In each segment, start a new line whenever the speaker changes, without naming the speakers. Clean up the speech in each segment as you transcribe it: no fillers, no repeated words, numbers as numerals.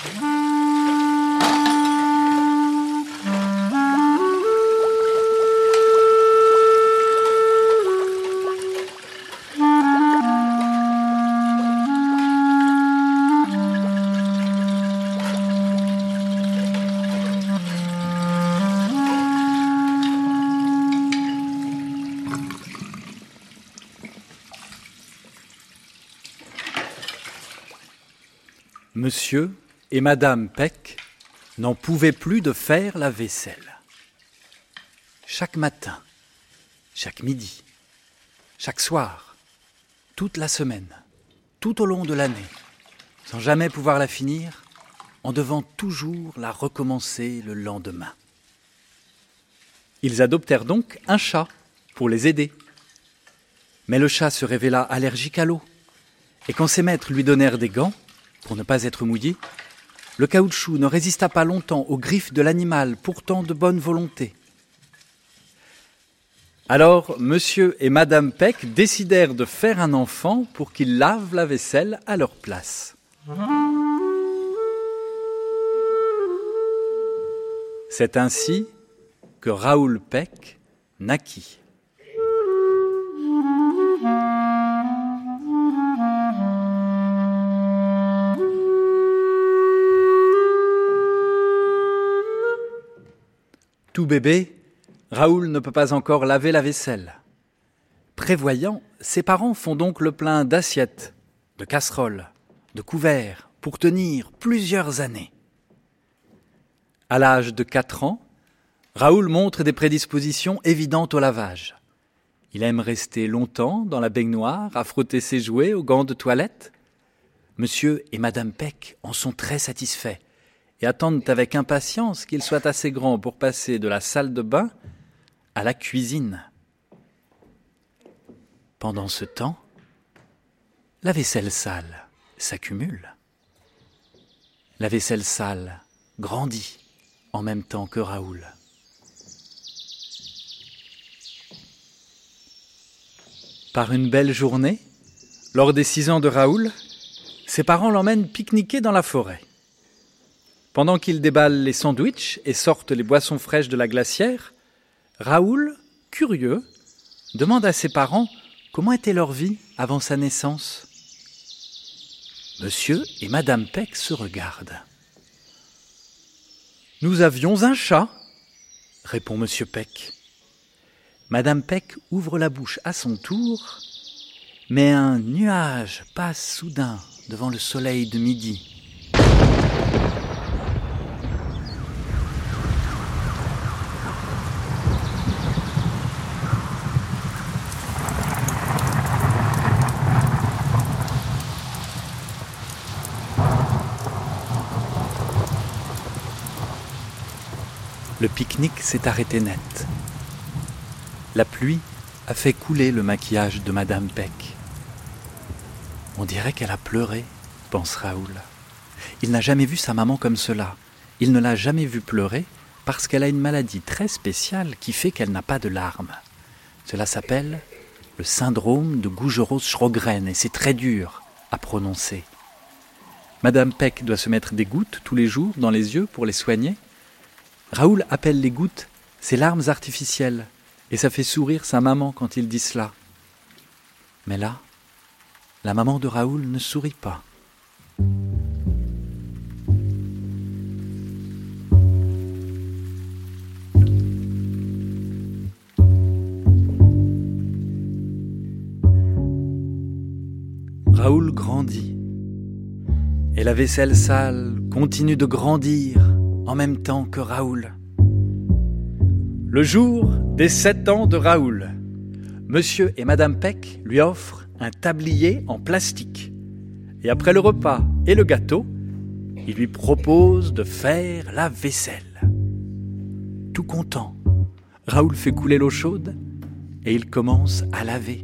Monsieur et Madame Peck n'en pouvaient plus de faire la vaisselle. Chaque matin, chaque midi, chaque soir, toute la semaine, tout au long de l'année, sans jamais pouvoir la finir, en devant toujours la recommencer le lendemain. Ils adoptèrent donc un chat pour les aider. Mais le chat se révéla allergique à l'eau, et quand ses maîtres lui donnèrent des gants, pour ne pas être mouillé, le caoutchouc ne résista pas longtemps aux griffes de l'animal, pourtant de bonne volonté. Alors, Monsieur et Madame Peck décidèrent de faire un enfant pour qu'il lave la vaisselle à leur place. C'est ainsi que Raoul Peck naquit. Tout bébé, Raoul ne peut pas encore laver la vaisselle. Prévoyant, ses parents font donc le plein d'assiettes, de casseroles, de couverts pour tenir plusieurs années. À l'âge de 4 ans, Raoul montre des prédispositions évidentes au lavage. Il aime rester longtemps dans la baignoire à frotter ses jouets aux gants de toilette. Monsieur et Madame Peck en sont très satisfaits et attendent avec impatience qu'il soit assez grand pour passer de la salle de bain à la cuisine. Pendant ce temps, la vaisselle sale s'accumule. La vaisselle sale grandit en même temps que Raoul. Par une belle journée, lors des 6 ans de Raoul, ses parents l'emmènent pique-niquer dans la forêt. Pendant qu'ils déballent les sandwichs et sortent les boissons fraîches de la glacière, Raoul, curieux, demande à ses parents comment était leur vie avant sa naissance. Monsieur et Madame Peck se regardent. « Nous avions un chat », répond Monsieur Peck. Madame Peck ouvre la bouche à son tour, mais un nuage passe soudain devant le soleil de midi. Le pique-nique s'est arrêté net. La pluie a fait couler le maquillage de Madame Peck. On dirait qu'elle a pleuré, pense Raoul. Il n'a jamais vu sa maman comme cela. Il ne l'a jamais vue pleurer parce qu'elle a une maladie très spéciale qui fait qu'elle n'a pas de larmes. Cela s'appelle le syndrome de Gougerot-Sjögren et c'est très dur à prononcer. Madame Peck doit se mettre des gouttes tous les jours dans les yeux pour les soigner. Raoul appelle les gouttes ses larmes artificielles et ça fait sourire sa maman quand il dit cela. Mais là, la maman de Raoul ne sourit pas. Raoul grandit et la vaisselle sale continue de grandir en même temps que Raoul. Le jour des 7 ans de Raoul, Monsieur et Madame Peck lui offrent un tablier en plastique. Et après le repas et le gâteau, ils lui proposent de faire la vaisselle. Tout content, Raoul fait couler l'eau chaude et il commence à laver.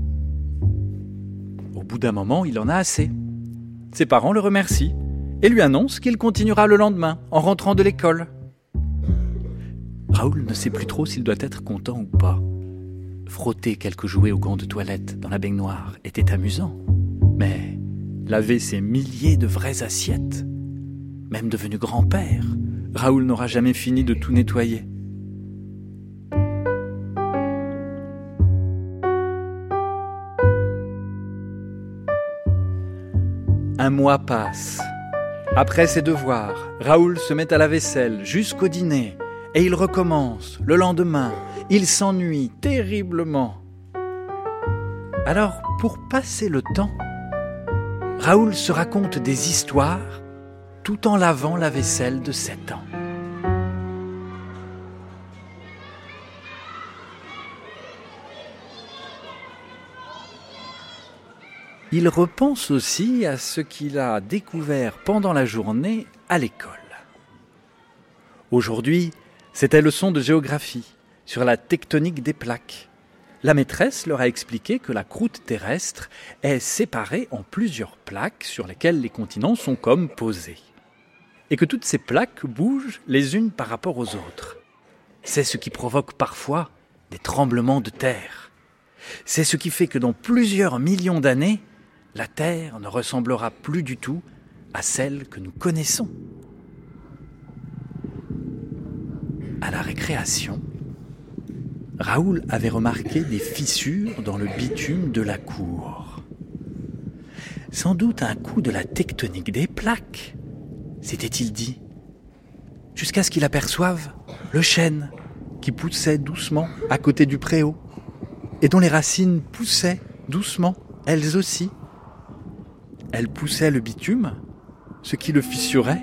Au bout d'un moment, il en a assez. Ses parents le remercient et lui annoncent qu'il continuera le lendemain en rentrant de l'école. Raoul ne sait plus trop s'il doit être content ou pas. Frotter quelques jouets au gants de toilette dans la baignoire était amusant, mais laver ces milliers de vraies assiettes, même devenu grand-père, Raoul n'aura jamais fini de tout nettoyer. Un mois passe. Après ses devoirs, Raoul se met à la vaisselle jusqu'au dîner et il recommence. Le lendemain, il s'ennuie terriblement. Alors, pour passer le temps, Raoul se raconte des histoires tout en lavant la vaisselle de 7 ans. Il repense aussi à ce qu'il a découvert pendant la journée à l'école. Aujourd'hui, c'était leçon de géographie sur la tectonique des plaques. La maîtresse leur a expliqué que la croûte terrestre est séparée en plusieurs plaques sur lesquelles les continents sont comme posés. Et que toutes ces plaques bougent les unes par rapport aux autres. C'est ce qui provoque parfois des tremblements de terre. C'est ce qui fait que dans plusieurs millions d'années, la Terre ne ressemblera plus du tout à celle que nous connaissons. À la récréation, Raoul avait remarqué des fissures dans le bitume de la cour. Sans doute un coup de la tectonique des plaques, s'était-il dit, jusqu'à ce qu'il aperçoive le chêne qui poussait doucement à côté du préau et dont les racines poussaient doucement, elles aussi. Elles poussaient le bitume, ce qui le fissurait.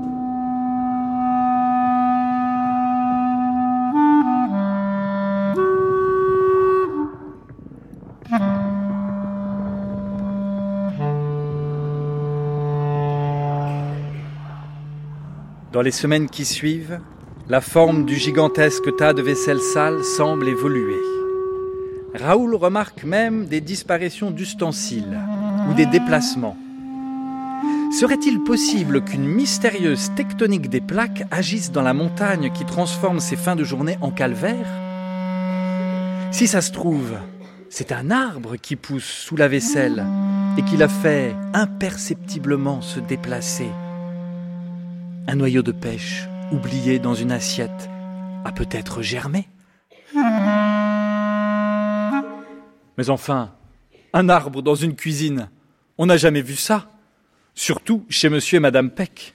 Dans les semaines qui suivent, la forme du gigantesque tas de vaisselle sale semble évoluer. Raoul remarque même des disparitions d'ustensiles ou des déplacements. Serait-il possible qu'une mystérieuse tectonique des plaques agisse dans la montagne qui transforme ses fins de journée en calvaire ? Si ça se trouve, c'est un arbre qui pousse sous la vaisselle et qui la fait imperceptiblement se déplacer. Un noyau de pêche oublié dans une assiette a peut-être germé. Mais enfin, un arbre dans une cuisine, on n'a jamais vu ça, surtout chez monsieur et madame Peck.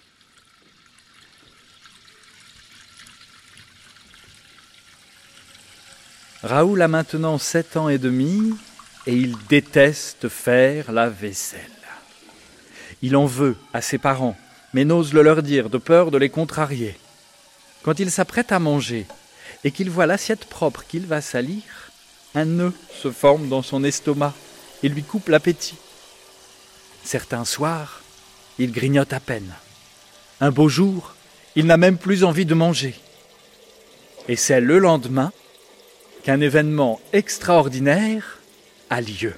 Raoul a maintenant 7 ans et demi et il déteste faire la vaisselle. Il en veut à ses parents, mais n'ose le leur dire de peur de les contrarier. Quand il s'apprête à manger et qu'il voit l'assiette propre qu'il va salir, un nœud se forme dans son estomac et lui coupe l'appétit. Certains soirs, il grignote à peine. Un beau jour, il n'a même plus envie de manger. Et c'est le lendemain qu'un événement extraordinaire a lieu.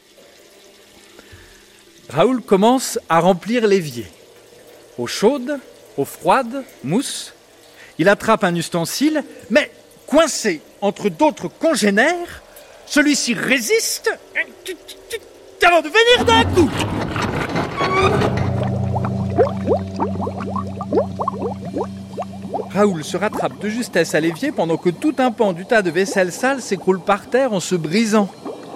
Raoul commence à remplir l'évier. Eau chaude, eau froide, mousse. Il attrape un ustensile, mais coincé entre d'autres congénères, celui-ci résiste avant de venir d'un coup. Raoul se rattrape de justesse à l'évier pendant que tout un pan du tas de vaisselle sale s'écroule par terre en se brisant.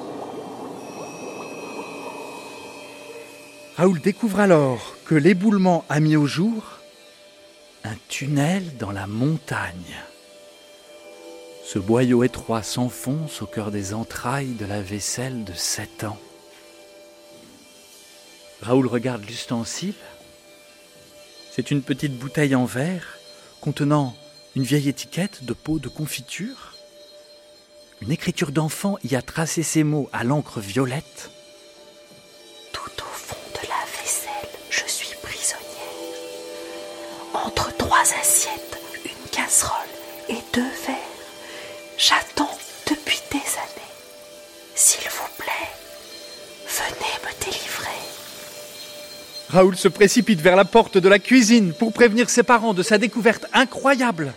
Raoul découvre alors que l'éboulement a mis au jour un tunnel dans la montagne. Ce boyau étroit s'enfonce au cœur des entrailles de la vaisselle de 7 ans. Raoul regarde l'ustensile. C'est une petite bouteille en verre contenant une vieille étiquette de pot de confiture. Une écriture d'enfant y a tracé ces mots à l'encre violette.
Tout au fond de la vaisselle, je suis prisonnière. Entre 3 assiettes, une casserole et 2 verres, j'attends depuis des années. S'il vous plaît, venez me délivrer.
Raoul se précipite vers la porte de la cuisine pour prévenir ses parents de sa découverte incroyable.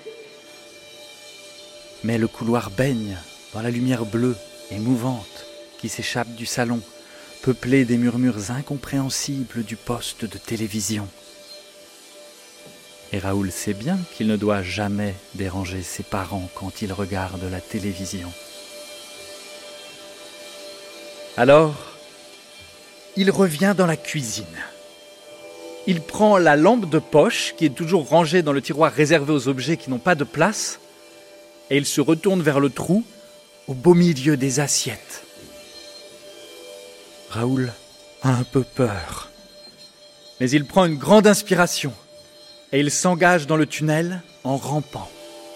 Mais le couloir baigne dans la lumière bleue et mouvante qui s'échappe du salon, peuplée des murmures incompréhensibles du poste de télévision. Et Raoul sait bien qu'il ne doit jamais déranger ses parents quand ils regardent la télévision. Alors, il revient dans la cuisine. Il prend la lampe de poche qui est toujours rangée dans le tiroir réservé aux objets qui n'ont pas de place et il se retourne vers le trou au beau milieu des assiettes. Raoul a un peu peur, mais il prend une grande inspiration et il s'engage dans le tunnel en rampant.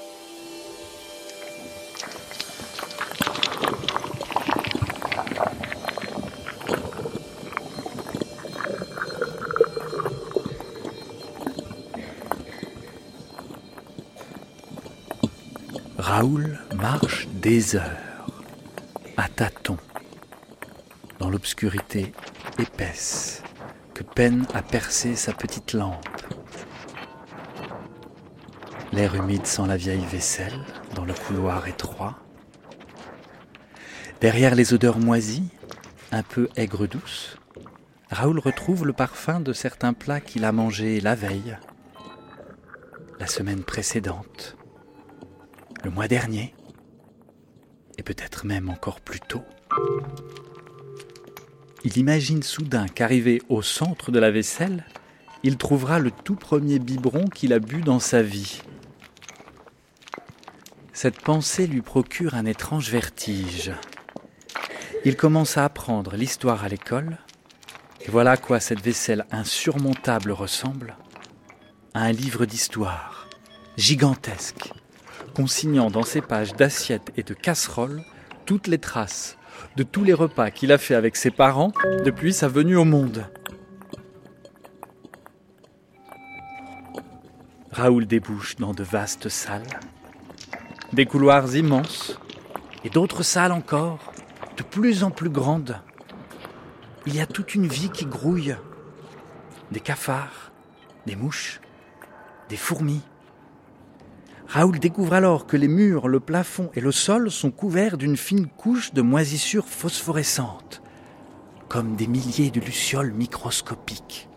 Raoul marche des heures, à tâtons, dans l'obscurité épaisse que peine à percer sa petite lampe. L'air humide sent la vieille vaisselle dans le couloir étroit. Derrière les odeurs moisies, un peu aigre-douces, Raoul retrouve le parfum de certains plats qu'il a mangés la veille, la semaine précédente, le mois dernier, et peut-être même encore plus tôt. Il imagine soudain qu'arrivé au centre de la vaisselle, il trouvera le tout premier biberon qu'il a bu dans sa vie. Cette pensée lui procure un étrange vertige. Il commence à apprendre l'histoire à l'école, et voilà à quoi cette vaisselle insurmontable ressemble, à un livre d'histoire, gigantesque, consignant dans ses pages d'assiettes et de casseroles toutes les traces de tous les repas qu'il a fait avec ses parents depuis sa venue au monde. Raoul débouche dans de vastes salles, des couloirs immenses et d'autres salles encore, de plus en plus grandes. Il y a toute une vie qui grouille, des cafards, des mouches, des fourmis. Raoul découvre alors que les murs, le plafond et le sol sont couverts d'une fine couche de moisissures phosphorescentes, comme des milliers de lucioles microscopiques.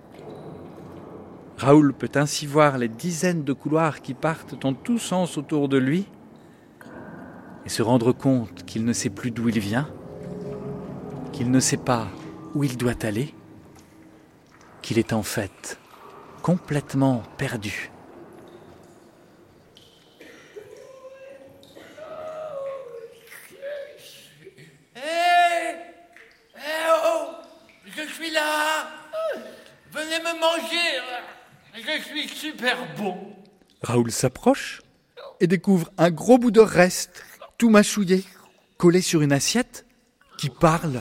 Raoul peut ainsi voir les dizaines de couloirs qui partent en tous sens autour de lui et se rendre compte qu'il ne sait plus d'où il vient, qu'il ne sait pas où il doit aller, qu'il est en fait complètement perdu.
Je suis là. Venez me manger. Je suis super bon.
Raoul s'approche et découvre un gros bout de reste, tout mâchouillé, collé sur une assiette, qui parle.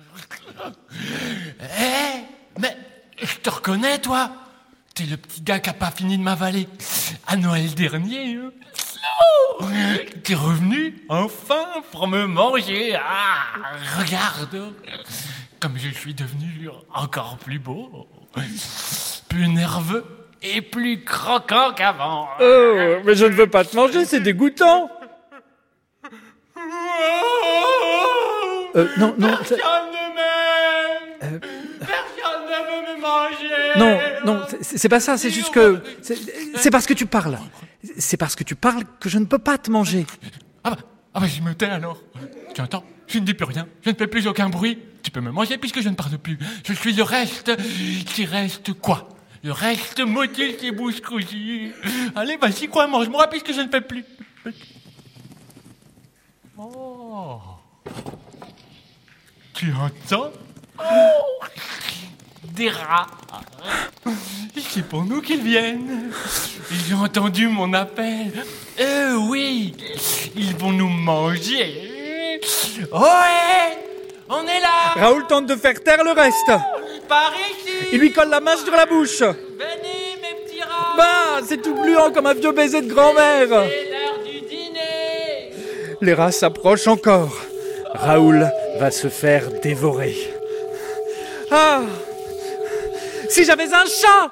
Mais je te reconnais, toi. T'es le petit gars qui a pas fini de m'avaler à Noël dernier. Hein. Oh, t'es revenu enfin pour me manger. Ah, regarde. Comme je suis devenu encore plus beau, plus nerveux et plus croquant qu'avant.
Oh, mais je ne veux pas te manger, c'est dégoûtant. Non.
Personne ne m'aime. Personne ne veut me manger.
Non, c'est pas ça, c'est juste que... C'est parce que tu parles. C'est parce que tu parles que je ne peux pas te manger.
Ah bah je me tais alors. Tu entends ? Je ne dis plus rien, je ne fais plus aucun bruit. Tu peux me manger puisque je ne parle plus. Je suis le reste qui reste quoi ? Le reste motus et bouscousis. Allez, vas-y quoi, mange-moi puisque je ne fais plus. Oh. Tu entends ? Oh. Des rats. C'est pour nous qu'ils viennent. Ils ont entendu mon appel. Oui, ils vont nous manger. Ouais, on est là.
Raoul tente de faire taire le reste.
Par ici.
Il lui colle la main sur la bouche.
Venez, mes petits rats.
Bah, c'est tout gluant comme un vieux baiser de grand-mère.
C'est l'heure du dîner.
Les rats s'approchent encore. Raoul va se faire dévorer. Ah, si j'avais un chat!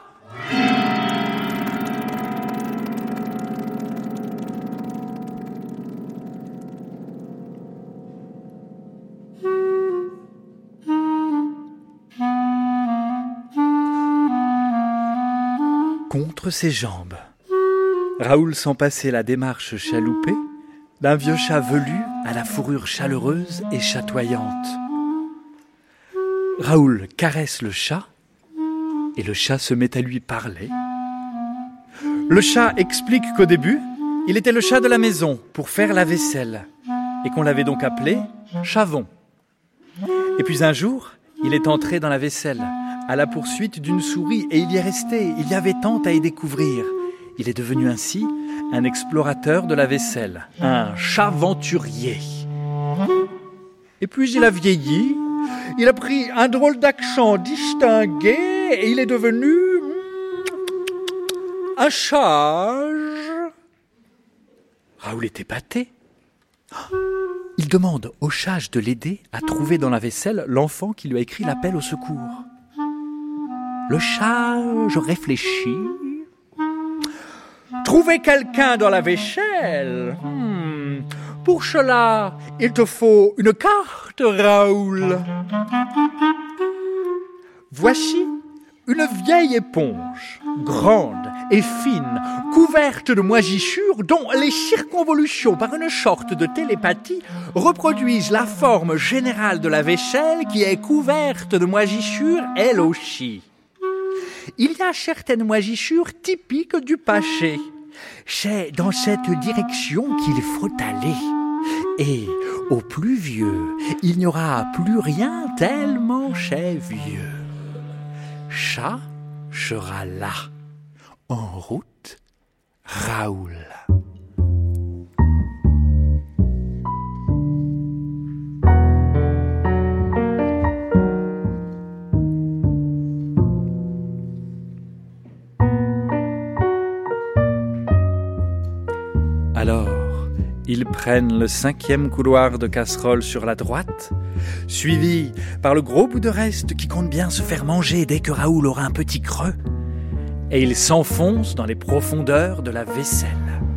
contre ses jambes. Raoul sent passer la démarche chaloupée d'un vieux chat velu à la fourrure chaleureuse et chatoyante. Raoul caresse le chat et le chat se met à lui parler. Le chat explique qu'au début, il était le chat de la maison pour faire la vaisselle et qu'on l'avait donc appelé Chavon. Et puis un jour, il est entré dans la vaisselle à la poursuite d'une souris et il y est resté. Il y avait tant à y découvrir. Il est devenu ainsi un explorateur de la vaisselle, un chaventurier. Et puis il a vieilli, il a pris un drôle d'accent distingué et il est devenu un chage. Raoul est épaté. Il demande au chage de l'aider à trouver dans la vaisselle l'enfant qui lui a écrit l'appel au secours. Le chage réfléchit. Trouver quelqu'un dans la vaisselle. Pour cela, il te faut une carte, Raoul. Voici une vieille éponge, grande et fine, couverte de moisissures dont les circonvolutions par une sorte de télépathie reproduisent la forme générale de la vaisselle qui est couverte de moisissures elle aussi. Il y a certaines moisissures typiques du passé. C'est dans cette direction qu'il faut aller. Et au plus vieux, il n'y aura plus rien tellement c'est vieux. Chat sera là. En route, Raoul. Alors, ils prennent le 5e couloir de casserole sur la droite, suivi par le gros bout de reste qui compte bien se faire manger dès que Raoul aura un petit creux, et ils s'enfoncent dans les profondeurs de la vaisselle.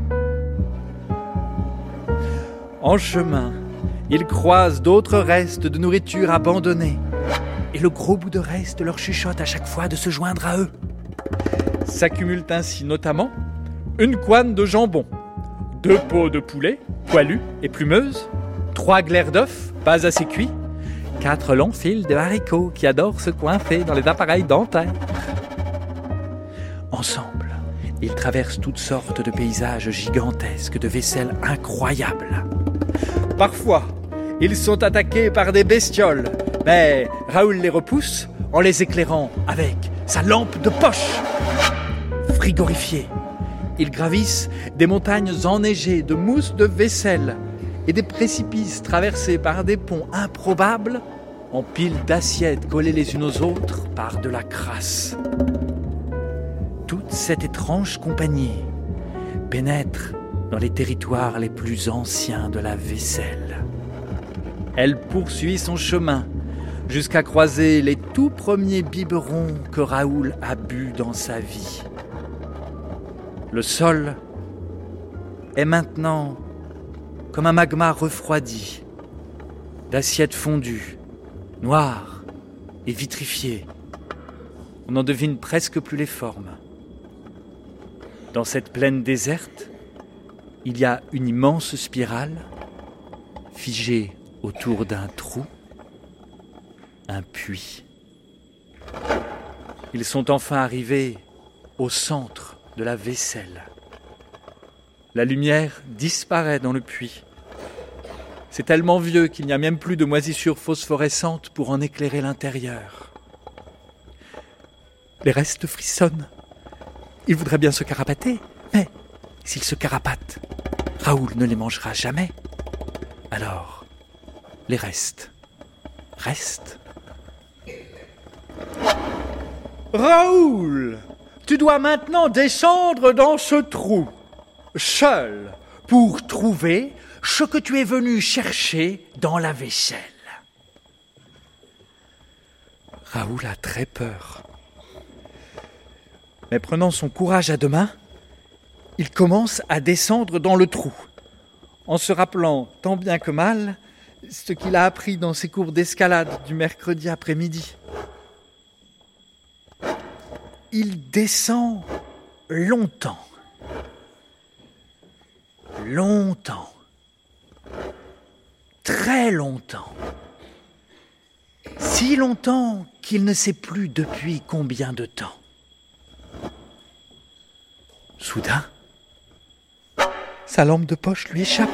En chemin, ils croisent d'autres restes de nourriture abandonnés, et le gros bout de reste leur chuchote à chaque fois de se joindre à eux. S'accumulent ainsi notamment une couenne de jambon, 2 peaux de poulet, poilues et plumeuses, 3 glaires d'œufs, pas assez cuits, 4 longs fils de haricots qui adorent se coincer dans les appareils dentaires. Ensemble, ils traversent toutes sortes de paysages gigantesques, de vaisselles incroyables. Parfois, ils sont attaqués par des bestioles, mais Raoul les repousse en les éclairant avec sa lampe de poche. Frigorifiés, ils gravissent des montagnes enneigées de mousse de vaisselle et des précipices traversés par des ponts improbables en piles d'assiettes collées les unes aux autres par de la crasse. Toute cette étrange compagnie pénètre dans les territoires les plus anciens de la vaisselle. Elle poursuit son chemin jusqu'à croiser les tout premiers biberons que Raoul a bu dans sa vie. Le sol est maintenant comme un magma refroidi, d'assiettes fondues, noires et vitrifiées. On n'en devine presque plus les formes. Dans cette plaine déserte, il y a une immense spirale, figée autour d'un trou, un puits. Ils sont enfin arrivés au centre de la vaisselle. La lumière disparaît dans le puits. C'est tellement vieux qu'il n'y a même plus de moisissures phosphorescentes pour en éclairer l'intérieur. Les restes frissonnent. Ils voudraient bien se carapater, mais s'ils se carapatent, Raoul ne les mangera jamais. Alors, les restes restent. Raoul, tu dois maintenant descendre dans ce trou, seul, pour trouver ce que tu es venu chercher dans la vaisselle. Raoul a très peur. Mais prenant son courage à deux mains, il commence à descendre dans le trou, en se rappelant tant bien que mal ce qu'il a appris dans ses cours d'escalade du mercredi après-midi. Il descend longtemps. Longtemps. Très longtemps. Si longtemps qu'il ne sait plus depuis combien de temps. Soudain, sa lampe de poche lui échappe.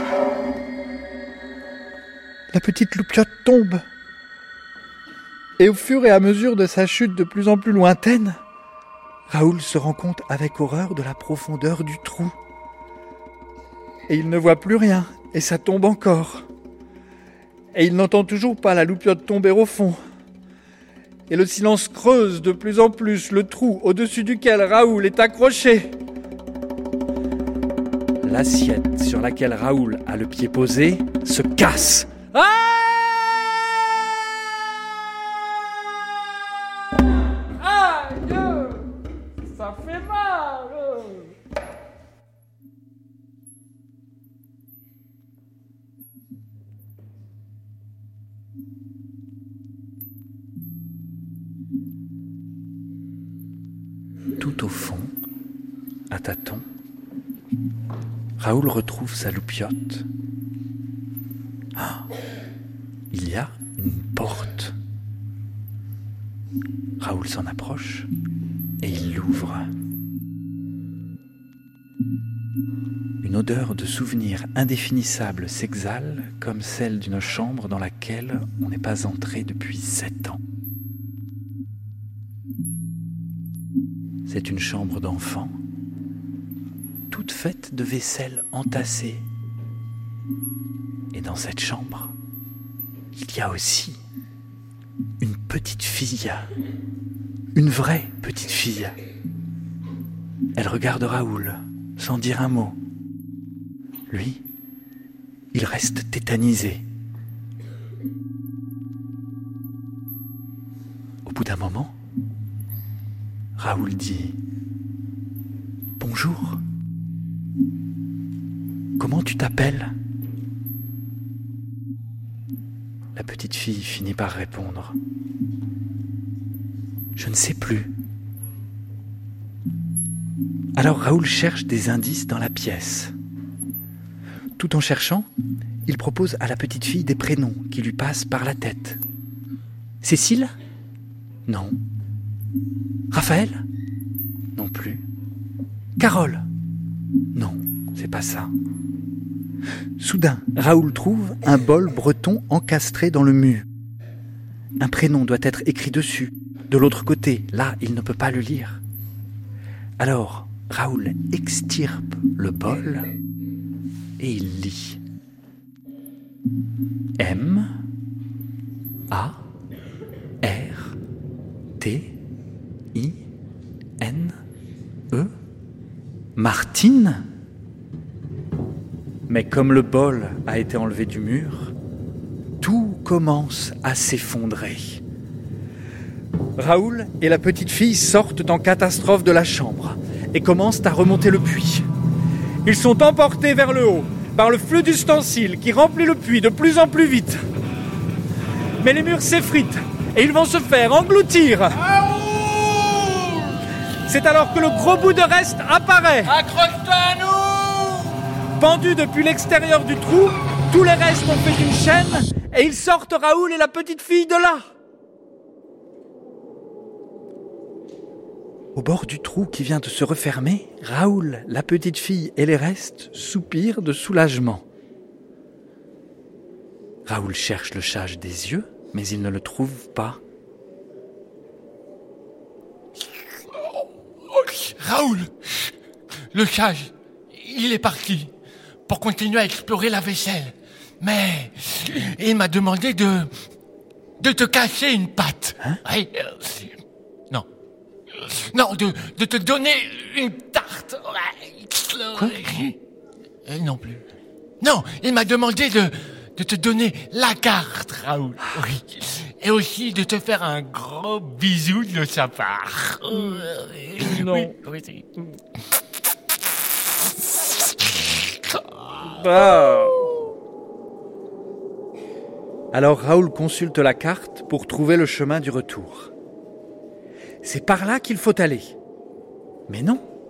La petite loupiote tombe. Et au fur et à mesure de sa chute de plus en plus lointaine, Raoul se rend compte avec horreur de la profondeur du trou. Et il ne voit plus rien, et ça tombe encore. Et il n'entend toujours pas la loupiote tomber au fond. Et le silence creuse de plus en plus le trou au-dessus duquel Raoul est accroché. L'assiette sur laquelle Raoul a le pied posé se casse.
Ça fait mal.
Tout au fond, à tâtons, Raoul retrouve sa loupiote. Il y a une porte. Raoul s'en approche et il l'ouvre. Une odeur de souvenir indéfinissable s'exhale comme celle d'une chambre dans laquelle on n'est pas entré depuis 7 ans. C'est une chambre d'enfant, toute faite de vaisselle entassée. Et dans cette chambre, il y a aussi une petite fille, une vraie petite fille. Elle regarde Raoul sans dire un mot. Lui, il reste tétanisé. Au bout d'un moment, Raoul dit « Bonjour, comment tu t'appelles ?» La petite fille finit par répondre « Je ne sais plus. » Alors Raoul cherche des indices dans la pièce. Tout en cherchant, il propose à la petite fille des prénoms qui lui passent par la tête. « Cécile ? Non. Raphaël ? Non plus. Carole ? Non, c'est pas ça. » Soudain, Raoul trouve un bol breton encastré dans le mur. Un prénom doit être écrit dessus. De l'autre côté, là, il ne peut pas le lire. Alors, Raoul extirpe le bol et il lit. M A R T I N E Martine. Mais comme le bol a été enlevé du mur, tout commence à s'effondrer. Raoul et la petite fille sortent en catastrophe de la chambre et commencent à remonter le puits. Ils sont emportés vers le haut par le flux d'ustensiles qui remplit le puits de plus en plus vite. Mais les murs s'effritent et ils vont se faire engloutir. C'est alors que le gros bout de reste apparaît.
Accroche-toi à nous!
Pendus depuis l'extérieur du trou, tous les restes ont fait une chaîne et ils sortent Raoul et la petite fille de là. Au bord du trou qui vient de se refermer, Raoul, la petite fille et les restes soupirent de soulagement. Raoul cherche le chage des yeux, mais il ne le trouve pas.
Raoul, le sage, il est parti pour continuer à explorer la vaisselle. Mais il m'a demandé de te cacher une patte.
Hein?
Oui, non, de te donner une tarte.
Quoi?
Non plus. Non, il m'a demandé de te donner la carte, Raoul. Oui. Et aussi de te faire un gros bisou de sa part.
Non.
Oui, oui.
Alors Raoul consulte la carte pour trouver le chemin du retour. C'est par là qu'il faut aller. Mais non,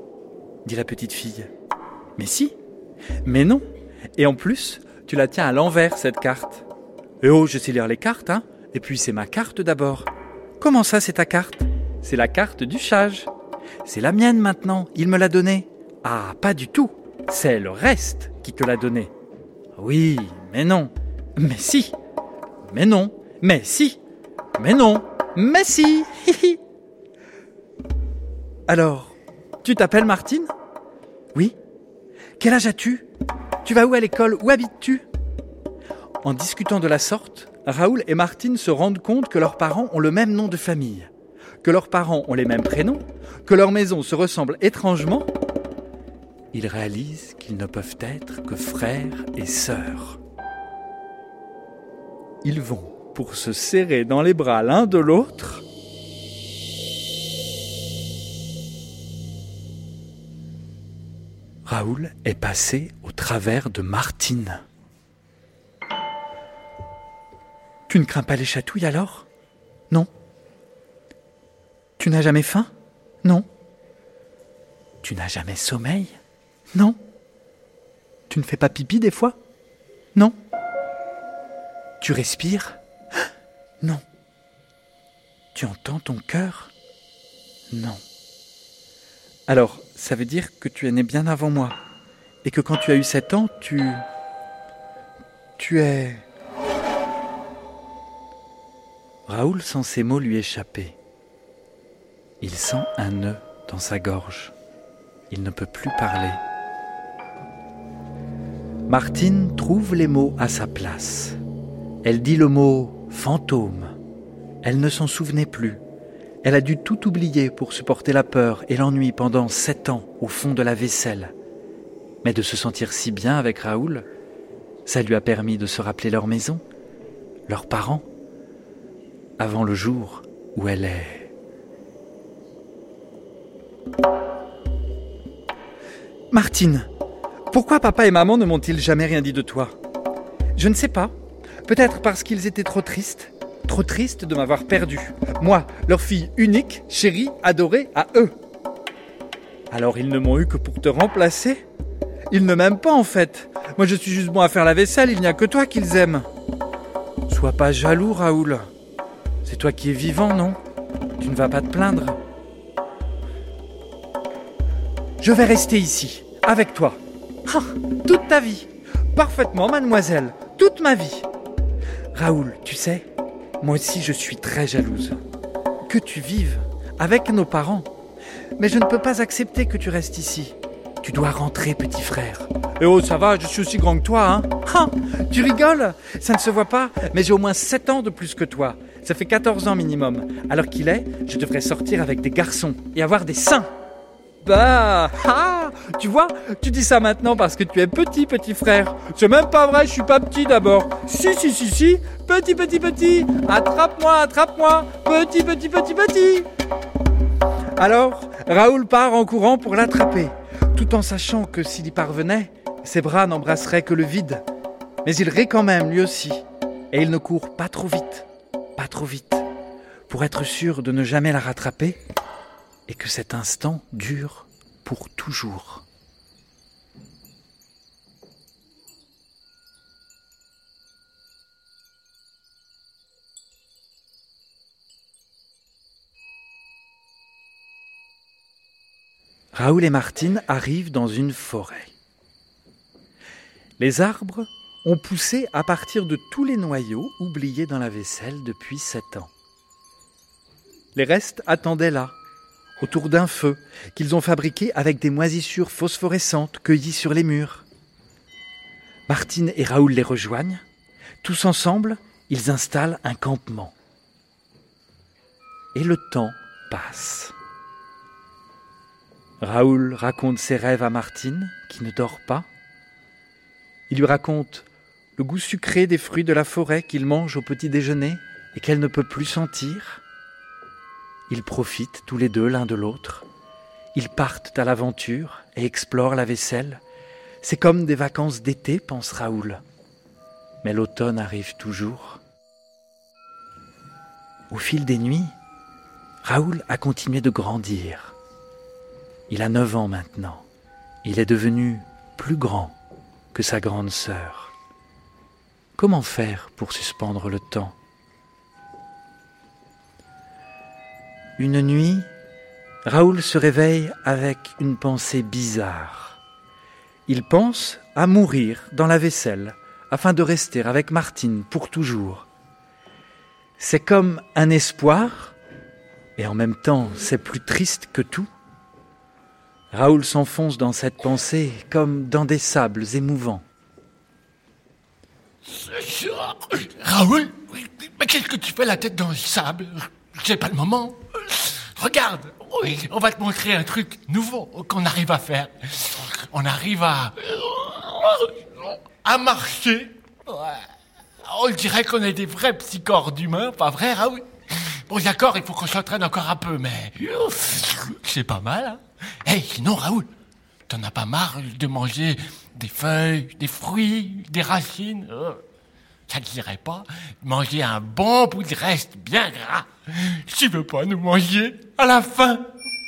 dit la petite fille. Mais si, mais non. Et en plus, tu la tiens à l'envers, cette carte. Eh oh, je sais lire les cartes, hein. Et puis c'est ma carte d'abord. Comment ça, c'est ta carte? C'est la carte du Chage. C'est la mienne maintenant, il me l'a donnée. Ah, pas du tout. C'est le reste qui te l'a donnée. Oui, mais non. Mais si. Mais non. Mais si. Mais non. Mais si. Alors, tu t'appelles Martine? Oui. Quel âge as-tu? Tu vas où à l'école? Où habites-tu? En discutant de la sorte, Raoul et Martine se rendent compte que leurs parents ont le même nom de famille, que leurs parents ont les mêmes prénoms, que leurs maisons se ressemblent étrangement. Ils réalisent qu'ils ne peuvent être que frères et sœurs. Ils vont pour se serrer dans les bras l'un de l'autre. Raoul est passé au travers de Martine. Tu ne crains pas les chatouilles alors? Non. Tu n'as jamais faim? Non. Tu n'as jamais sommeil? Non. Tu ne fais pas pipi des fois? Non. Tu respires? Non. Tu entends ton cœur? Non. Alors, ça veut dire que tu es né bien avant moi, et que quand tu as eu 7 ans, tu es... Raoul sent ces mots lui échapper. Il sent un nœud dans sa gorge. Il ne peut plus parler. Martine trouve les mots à sa place. Elle dit le mot « fantôme ». Elle ne s'en souvenait plus. Elle a dû tout oublier pour supporter la peur et l'ennui pendant 7 ans au fond de la vaisselle. Mais de se sentir si bien avec Raoul, ça lui a permis de se rappeler leur maison, leurs parents, avant le jour où elle est... Martine, pourquoi papa et maman ne m'ont-ils jamais rien dit de toi? Je ne sais pas. Peut-être parce qu'ils étaient trop tristes de m'avoir perdu. Moi, leur fille unique, chérie, adorée à eux. Alors ils ne m'ont eu que pour te remplacer? Ils ne m'aiment pas en fait. Moi je suis juste bon à faire la vaisselle, il n'y a que toi qu'ils aiment. Sois pas jaloux, Raoul. C'est toi qui es vivant, non? Tu ne vas pas te plaindre. Je vais rester ici, avec toi. Ah, toute ta vie. Parfaitement, mademoiselle. Toute ma vie. Raoul, tu sais, moi aussi je suis très jalouse. Que tu vives avec nos parents. Mais je ne peux pas accepter que tu restes ici. Tu dois rentrer, petit frère. Eh oh, ça va, je suis aussi grand que toi, hein? Ah, tu rigoles? Ça ne se voit pas, mais j'ai au moins 7 ans de plus que toi. Ça fait 14 ans minimum. Alors qu'il est, je devrais sortir avec des garçons et avoir des seins. Bah, ah, tu vois, tu dis ça maintenant parce que tu es petit frère. C'est même pas vrai, je suis pas petit d'abord. Si, petit. Attrape-moi, petit. Alors, Raoul part en courant pour l'attraper, tout en sachant que s'il y parvenait, ses bras n'embrasseraient que le vide. Mais il rit quand même, lui aussi. Et il ne court pas trop vite, pour être sûr de ne jamais la rattraper et que cet instant dure pour toujours. Raoul et Martine arrivent dans une forêt. Les arbres ont poussé à partir de tous les noyaux oubliés dans la vaisselle depuis 7 ans. Les restes attendaient là, autour d'un feu qu'ils ont fabriqué avec des moisissures phosphorescentes cueillies sur les murs. Martine et Raoul les rejoignent. Tous ensemble, ils installent un campement. Et le temps passe. Raoul raconte ses rêves à Martine, qui ne dort pas. Il lui raconte le goût sucré des fruits de la forêt qu'il mange au petit déjeuner et qu'elle ne peut plus sentir. Ils profitent tous les deux l'un de l'autre. Ils partent à l'aventure et explorent la vaisselle. C'est comme des vacances d'été, pense Raoul. Mais l'automne arrive toujours. Au fil des nuits, Raoul a continué de grandir. Il a 9 ans maintenant. Il est devenu plus grand que sa grande sœur. Comment faire pour suspendre le temps ? Une nuit, Raoul se réveille avec une pensée bizarre. Il pense à mourir dans la vaisselle afin de rester avec Martine pour toujours. C'est comme un espoir, et en même temps c'est plus triste que tout. Raoul s'enfonce dans cette pensée comme dans des sables émouvants.
Raoul, mais qu'est-ce que tu fais la tête dans le sable ? C'est pas le moment. Regarde, on va te montrer un truc nouveau qu'on arrive à faire. On arrive à marcher. On dirait qu'on est des vrais psychores d'humains, pas vrai, Raoul ? Bon, d'accord, il faut qu'on s'entraîne encore un peu, mais c'est pas mal, hein ? Hey, sinon, Raoul, t'en as pas marre de manger des feuilles, des fruits, des racines ? Ça te dirait pas de manger un bon bout de reste bien gras ? Tu veux pas nous manger à la fin ?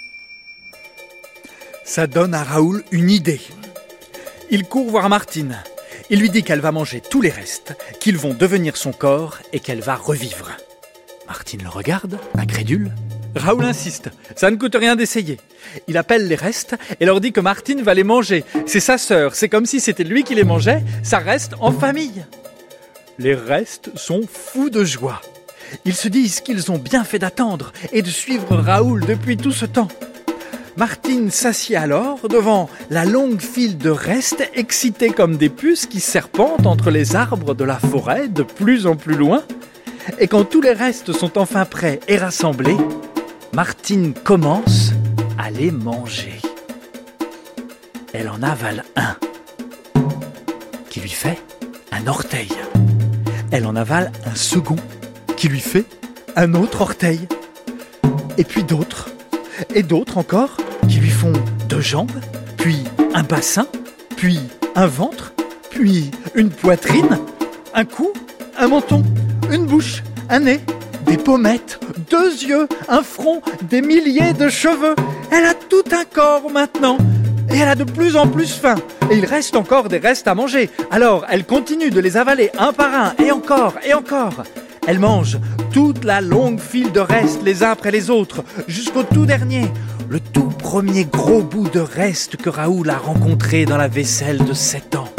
Ça donne à Raoul une idée. Il court voir Martine. Il lui dit qu'elle va manger tous les restes, qu'ils vont devenir son corps et qu'elle va revivre. Martine le regarde, incrédule. Raoul insiste, ça ne coûte rien d'essayer. Il appelle les restes et leur dit que Martine va les manger. C'est sa sœur, c'est comme si c'était lui qui les mangeait, ça reste en famille. Les restes sont fous de joie. Ils se disent qu'ils ont bien fait d'attendre et de suivre Raoul depuis tout ce temps. Martine s'assied alors devant la longue file de restes excités comme des puces qui serpentent entre les arbres de la forêt de plus en plus loin. Et quand tous les restes sont enfin prêts et rassemblés, Martine commence à les manger. Elle en avale un, qui lui fait un orteil. Elle en avale un second, qui lui fait un autre orteil. Et puis d'autres, et d'autres encore, qui lui font 2 jambes, puis un bassin, puis un ventre, puis une poitrine, un cou, un menton, une bouche, un nez, des pommettes, 2 yeux, un front, des milliers de cheveux. Elle a tout un corps maintenant. Et elle a de plus en plus faim. Et il reste encore des restes à manger. Alors elle continue de les avaler un par un, et encore, et encore. Elle mange toute la longue file de restes les uns après les autres, jusqu'au tout dernier, le tout premier gros bout de reste que Raoul a rencontré dans la vaisselle de 7 ans.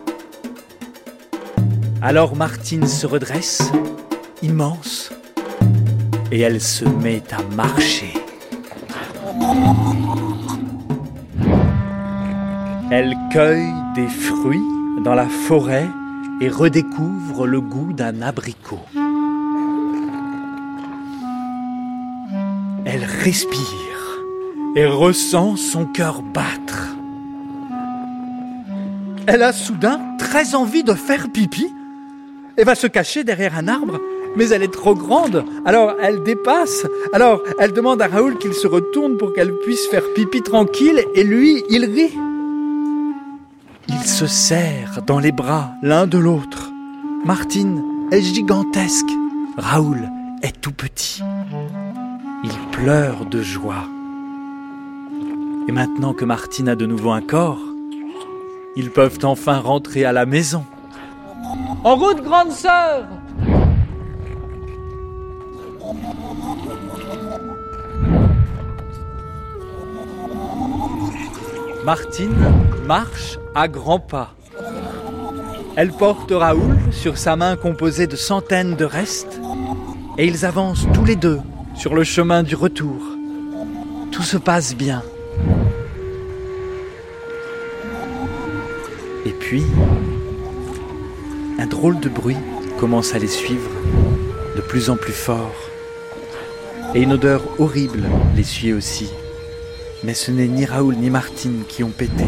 Alors Martine se redresse, immense, et elle se met à marcher. Elle cueille des fruits dans la forêt et redécouvre le goût d'un abricot. Elle respire et ressent son cœur battre. Elle a soudain très envie de faire pipi et va se cacher derrière un arbre, mais elle est trop grande, alors elle dépasse. Alors elle demande à Raoul qu'il se retourne pour qu'elle puisse faire pipi tranquille, et lui, il rit. Ils se serrent dans les bras l'un de l'autre. Martine est gigantesque, Raoul est tout petit. Ils pleurent de joie. Et maintenant que Martine a de nouveau un corps, ils peuvent enfin rentrer à la maison. En route, grande sœur! Martine marche à grands pas. Elle porte Raoul sur sa main composée de centaines de restes et ils avancent tous les deux sur le chemin du retour. Tout se passe bien. Et puis, un drôle de bruit commence à les suivre, de plus en plus fort. Et une odeur horrible les suit aussi. Mais ce n'est ni Raoul ni Martine qui ont pété.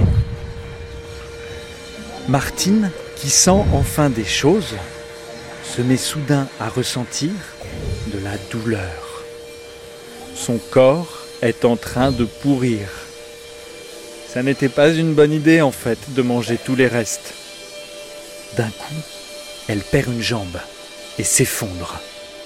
Martine, qui sent enfin des choses, se met soudain à ressentir de la douleur. Son corps est en train de pourrir. Ça n'était pas une bonne idée en fait de manger tous les restes. D'un coup, elle perd une jambe et s'effondre.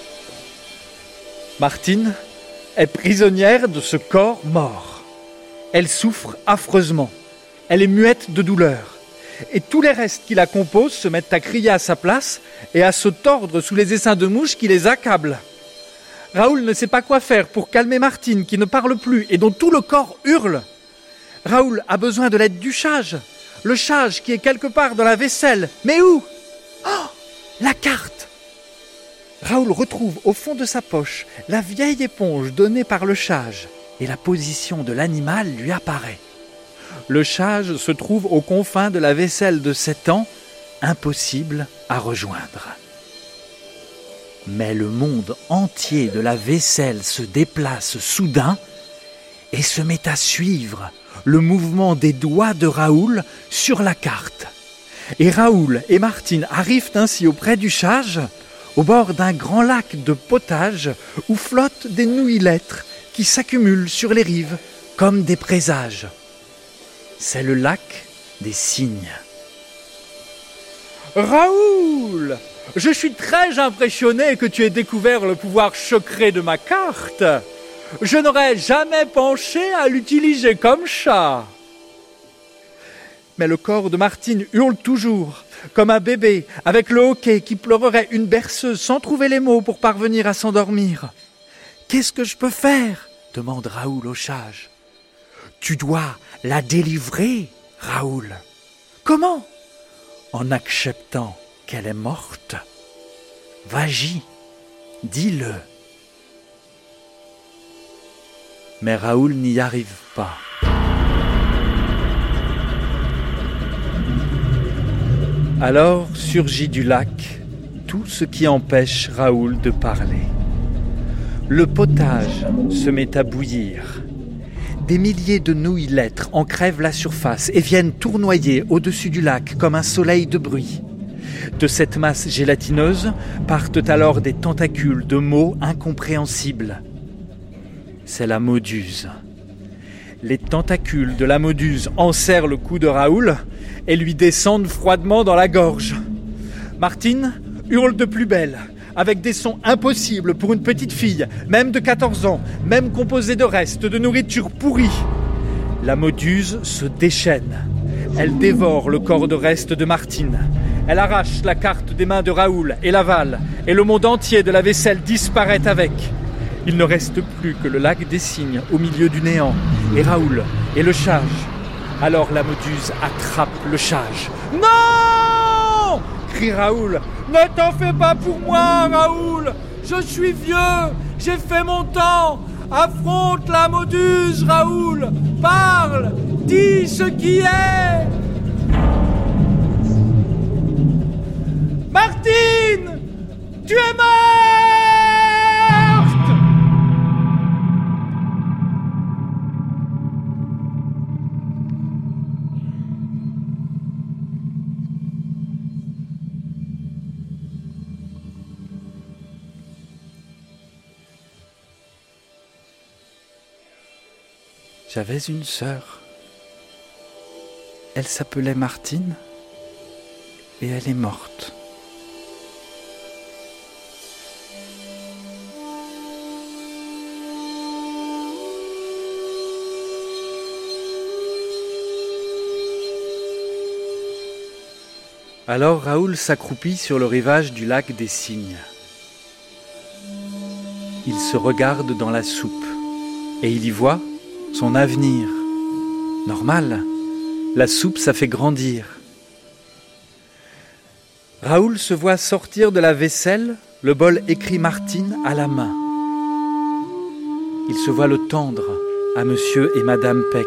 Martine est prisonnière de ce corps mort. Elle souffre affreusement. elle est muette de douleur. Et tous les restes qui la composent se mettent à crier à sa place et à se tordre sous les essaims de mouches qui les accablent. Raoul ne sait pas quoi faire pour calmer Martine qui ne parle plus et dont tout le corps hurle. Raoul a besoin de l'aide du chage. Le chage qui est quelque part dans la vaisselle. Mais où ? Oh, la carte ! Raoul retrouve au fond de sa poche la vieille éponge donnée par le chage et la position de l'animal lui apparaît. Le chage se trouve aux confins de la vaisselle de 7 ans, impossible à rejoindre. Mais le monde entier de la vaisselle se déplace soudain et se met à suivre le mouvement des doigts de Raoul sur la carte. Et Raoul et Martine arrivent ainsi auprès du chage, au bord d'un grand lac de potage où flottent des nouilles-lettres qui s'accumulent sur les rives comme des présages. C'est le lac des cygnes. Raoul, je suis très impressionné que tu aies découvert le pouvoir secret de ma carte. Je n'aurais jamais pensé à l'utiliser comme ça. Mais le corps de Martine hurle toujours, comme un bébé avec le hoquet qui pleurerait une berceuse sans trouver les mots pour parvenir à s'endormir. « Qu'est-ce que je peux faire ?» demande Raoul au chage. « Tu dois la délivrer, Raoul. »« Comment ?»« En acceptant qu'elle est morte. Vas-y, dis-le. » Mais Raoul n'y arrive pas. Alors surgit du lac tout ce qui empêche Raoul de parler. Le potage se met à bouillir. Des milliers de nouilles-lettres en crèvent la surface et viennent tournoyer au-dessus du lac comme un soleil de bruit. De cette masse gélatineuse partent alors des tentacules de mots incompréhensibles. C'est la Mauduse. Les tentacules de la Mauduse enserrent le cou de Raoul et lui descendent froidement dans la gorge. Martine hurle de plus belle, avec des sons impossibles pour une petite fille, même de 14 ans, même composée de restes de nourriture pourrie. La Mauduse se déchaîne. Elle dévore le corps de reste de Martine. Elle arrache la carte des mains de Raoul et l'avale, et le monde entier de la vaisselle disparaît avec. Il ne reste plus que le lac des cygnes au milieu du néant, et Raoul et le chage. Alors la Mauduse attrape le chage. « Non !» crie Raoul. « Ne t'en fais pas pour moi, Raoul. Je suis vieux, j'ai fait mon temps. Affronte la Mauduse, Raoul. Parle, dis ce qui est. » Martine, tu es morte! J'avais une sœur. Elle s'appelait Martine et elle est morte. Alors Raoul s'accroupit sur le rivage du lac des cygnes. Il se regarde dans la soupe et il y voit son avenir. Normal, la soupe ça fait grandir. Raoul se voit sortir de la vaisselle, le bol écrit Martine à la main. Il se voit le tendre à monsieur et madame Peck.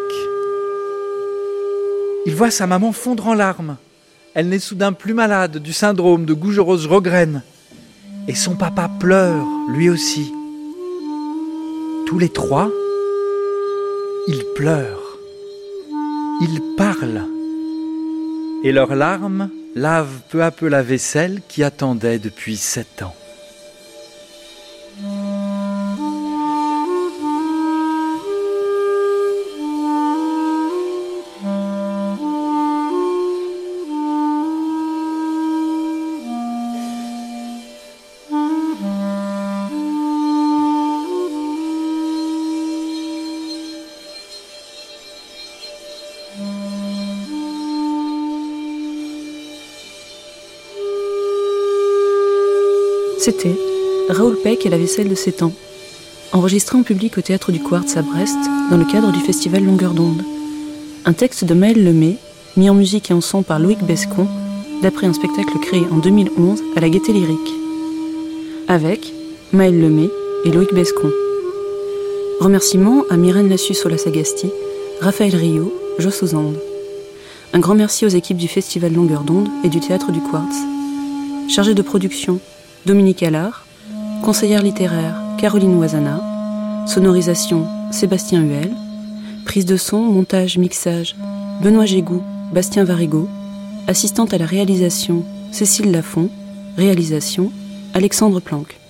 Il voit sa maman fondre en larmes. Elle n'est soudain plus malade du syndrome de Gougerose-Rogren. Et son papa pleure, lui aussi. Tous les trois, ils pleurent. Ils parlent. Et leurs larmes lavent peu à peu la vaisselle qui attendait depuis 7 ans.
C'était Raoul Peck et la vaisselle de ses temps, enregistré en public au Théâtre du Quartz à Brest dans le cadre du festival Longueur d'onde. Un texte de Maël Lemay, mis en musique et en son par Loïc Bescon, d'après un spectacle créé en 2011 à la Gaîté Lyrique. Avec Maël Lemay et Loïc Bescon. Remerciements à Myrène Lassus-Sola-Sagasti, Raphaël Rio, Joss aux Andes. Un grand merci aux équipes du Festival Longueur d'onde et du Théâtre du Quartz. Chargée de production, Dominique Allard. Conseillère littéraire, Caroline Oisana. Sonorisation, Sébastien Huel. Prise de son, montage, mixage, Benoît Gégou, Bastien Varigo. Assistante à la réalisation, Cécile Lafont. Réalisation, Alexandre Planck.